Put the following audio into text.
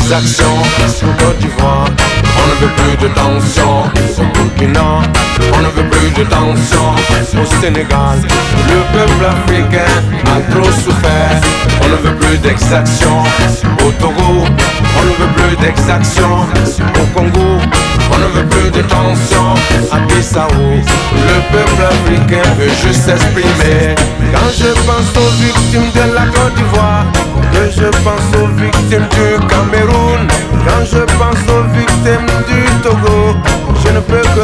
d'exaction. Au Côte d'Ivoire, on ne veut plus de tension. Au Burkina, on ne veut plus de tension. Au Sénégal, le peuple africain a trop souffert. On ne veut plus d'exaction. Au Togo, on ne veut plus d'exaction. Au Congo, on ne veut plus de tension. À Bissau, le peuple africain veut juste s'exprimer. Quand je pense aux victimes de la Côte d'Ivoire, que je pense aux victimes du Cameroun, quand je pense